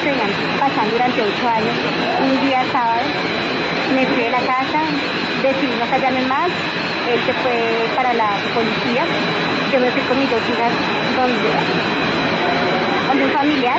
se venían pasando durante 8 años. Un día sábado me fui de la casa, decidí no callarme más, él se fue para la policía, yo me fui con mis 2 hijas donde un familiar.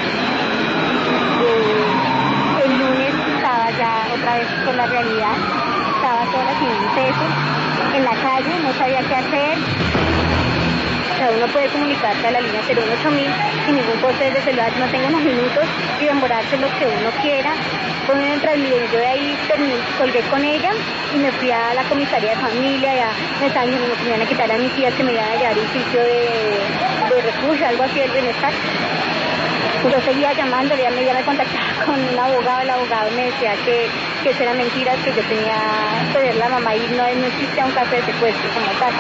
El lunes estaba ya otra vez con la realidad, estaba sola sin un peso, en la calle, no sabía qué hacer. O sea, uno puede comunicarse a la línea 08000 sin ningún coste de celular, no tengo unos minutos y demorarse lo que uno quiera. Con en Transmilenio, yo de ahí colgué con ella y me fui a la comisaría de familia, ya me estaban diciendo que me iban a quitar a mis tías, que me iban a llevar a un sitio de refugio, algo así del bienestar. Yo seguía llamándole, ya me contactaba con un abogado, el abogado me decía que eso era mentira, que yo tenía que ver la mamá y no existía un caso de secuestro como tal.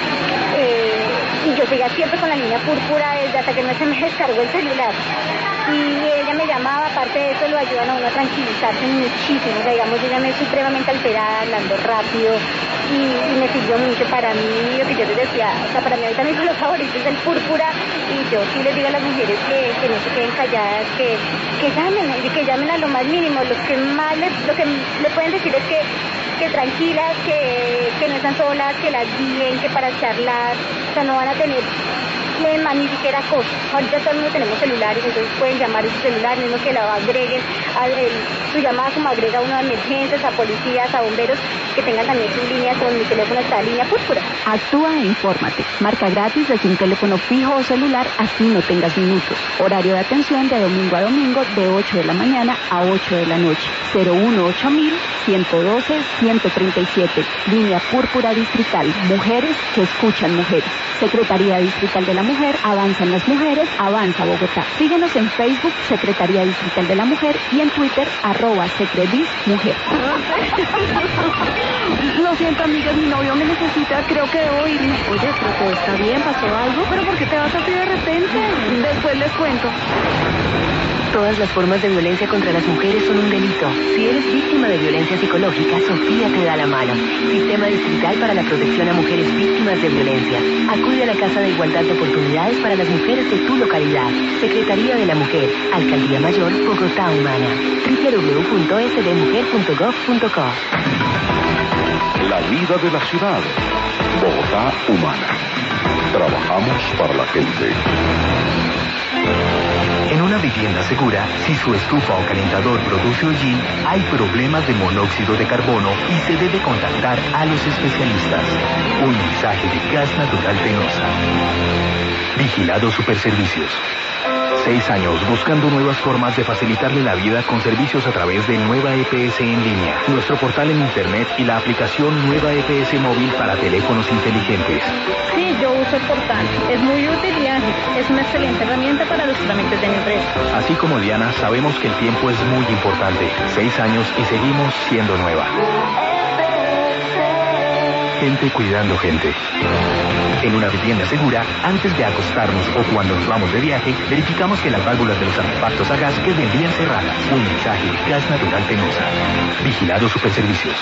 Y yo seguía siempre con la línea púrpura desde hasta que no se me descargó el celular. Y ella me llamaba, aparte de eso lo ayudan a uno a tranquilizarse muchísimo. O sea, digamos, yo llamé supremamente alterada, hablando rápido, y me sirvió mucho para mí, lo que yo les decía, o sea, para mí ahorita mis color favorito es el púrpura, y yo sí les digo a las mujeres que no se queden calladas, que llamen a lo más mínimo, lo que le pueden decir es que tranquilas, que no están solas, que las guíen, que para charlar, o sea, no van a tener ni siquiera cosas. Ahorita todo el mundo tenemos celulares, entonces pueden llamar a su celular, mismo que lo agreguen, su llamada como agrega uno a emergencias, a policías, a bomberos, que tengan también su línea, con mi teléfono está línea púrpura. Actúa e infórmate. Marca gratis desde un teléfono fijo o celular, así no tengas minutos. Horario de atención de domingo a domingo de 8 de la mañana a 8 de la noche. 018 112 137. Línea púrpura distrital. Mujeres que escuchan mujeres. Secretaría Distrital de la Mujer, avanzan las mujeres, avanza Bogotá. Síguenos en Facebook, Secretaría Distrital de la Mujer, y en Twitter, @secredismujer. Lo siento, amigas, mi novio me necesita, creo que debo irme. Oye, pero todo está bien, ¿pasó algo? ¿Pero por qué te vas así de repente? Después les cuento. Todas las formas de violencia contra las mujeres son un delito. Si eres víctima de violencia psicológica, Sofía te da la mano. Sistema Distrital para la Protección a Mujeres Víctimas de Violencia. Acude a la Casa de Igualdad de Oportunidades para las mujeres de tu localidad. Secretaría de la Mujer, Alcaldía Mayor, Bogotá Humana. www.sdmujer.gov.co. La vida de la ciudad. Bogotá Humana. Trabajamos para la gente. En una vivienda segura, si su estufa o calentador produce hollín, hay problemas de monóxido de carbono y se debe contactar a los especialistas. Un mensaje de Gas Natural Fenosa. Vigilado Superservicios. 6 años buscando nuevas formas de facilitarle la vida con servicios a través de Nueva EPS en línea, nuestro portal en internet y la aplicación Nueva EPS móvil para teléfonos inteligentes. Sí, yo uso el portal. Es muy útil y ágil. Es una excelente herramienta para los trámites de mi empresa. Así como Diana, sabemos que el tiempo es muy importante. 6 años y seguimos siendo nueva. Gente cuidando gente. En una vivienda segura, antes de acostarnos o cuando nos vamos de viaje, verificamos que las válvulas de los artefactos a gas queden bien cerradas. Un mensaje de Gas Natural Fenosa. Vigilado Superservicios.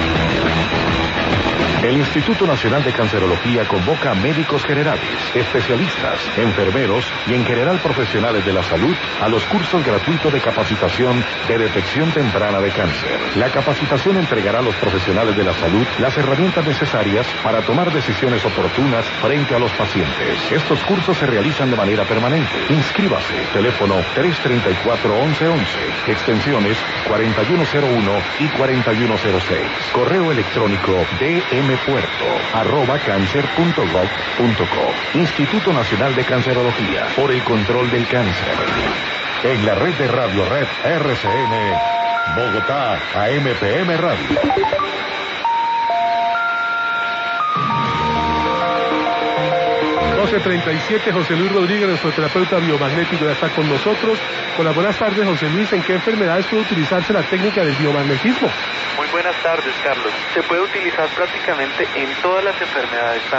El Instituto Nacional de Cancerología convoca a médicos generales, especialistas, enfermeros y en general profesionales de la salud a los cursos gratuitos de capacitación de detección temprana de cáncer. La capacitación entregará a los profesionales de la salud las herramientas necesarias para tomar decisiones oportunas frente a los pacientes. Estos cursos se realizan de manera permanente. Inscríbase. Teléfono 334-1111, extensiones 4101 y 4106. Correo electrónico dmpuerto@cancer.gov.co. Instituto Nacional de Cancerología, por el control del cáncer. En la red de Radio Red RCN, Bogotá, AMPM Radio. 12:37, José Luis Rodríguez, nuestro terapeuta biomagnético, ya está con nosotros. Hola, buenas tardes, José Luis. ¿En qué enfermedades puede utilizarse la técnica del biomagnetismo? Muy buenas tardes, Carlos. Se puede utilizar prácticamente en todas las enfermedades,